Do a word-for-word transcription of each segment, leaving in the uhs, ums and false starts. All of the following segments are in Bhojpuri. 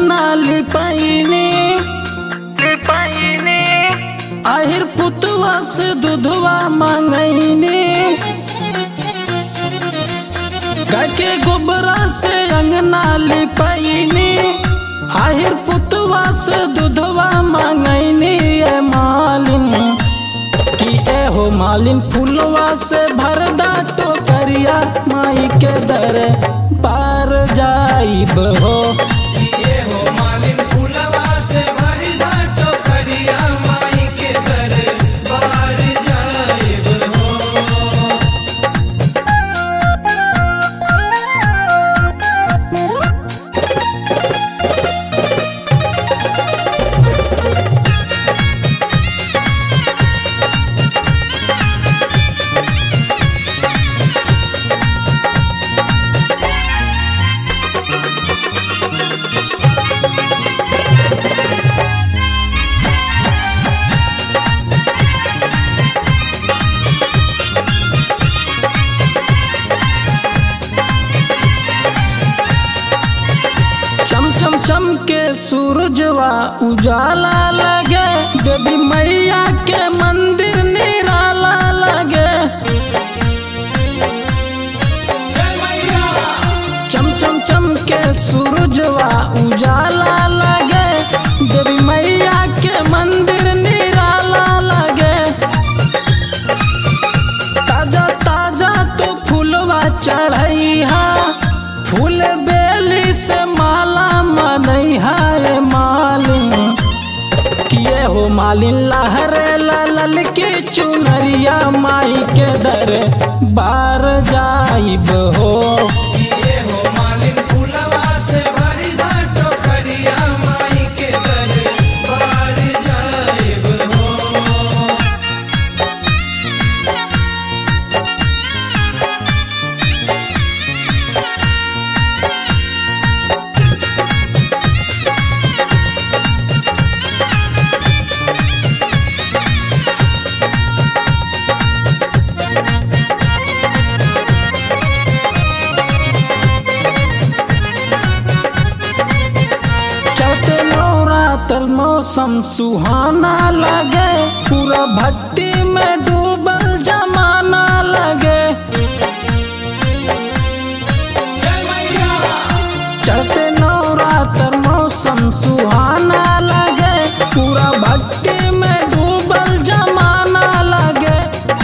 अंगना लिपाइनी लिपाइनी आहिर पुतवा से दूधवा मांगैनी गाय के गोबरा से अंगना लिपाइनी आहिर पुतवा से दूधवा मांगैनी ए मालिन कि ए हो मालिन फूलवा से भरदा टोकरिया माई के दर पार जाइब हो ये हो मालिन फूलवा से भरदा टोकरिया माई के दर पार जाइब हो। चम चम चम के सूरजवा उजाला लगे देवी मैया के मंदिर निराला लगे जय मैया चम चम चम के सूरजवा उजाला लगे देवी मैया के मंदिर निराला लगे ताजा ताजा तो फूलवा चढ़ैहा फूल बेली से माला मनैहा ए मालिन किए हो मालिन लहरे लल के चुनरिया माई के दर बार जाइब हो ये हो मालिन फूलवा से भरदा टोकरिया माई के दर पार जाइब हो। चौथे नवरात्र मौसम सुहाना लगे पूरा भक्ति में डूबल जमाना लगे जय मैया चढ़ते नवरात्र मौसम सुहाना लगे पूरा भक्ति में डूबल जमाना लगे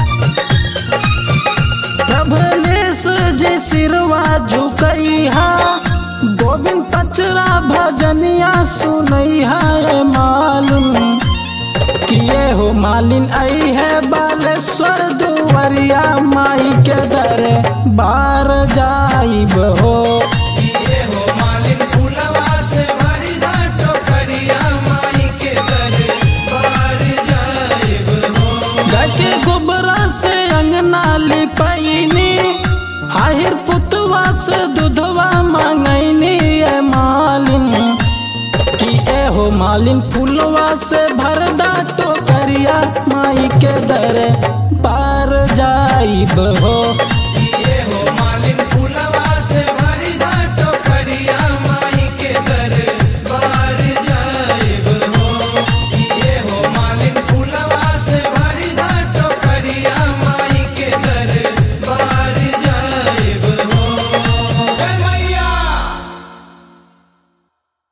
प्रभलेश जी सिरवा झुकैहा गोविंद पचरा भजनिया सुनैहा ए मालिन किए हो मालिन आई है बालेश्वर दुवरिया माई के दर बार जाइब हो ये हो मालिन फूलवा से भरदा टोकरिया माई के दर पार जाइब हो। गाय के गोबरा से अंगना लिपाइनी आहिर पुतवा से दूधवा मांगैनी ए मालिन कि ए हो मालिन फूलवा से भरदा टोकरिया माई के दर पार जाइब हो।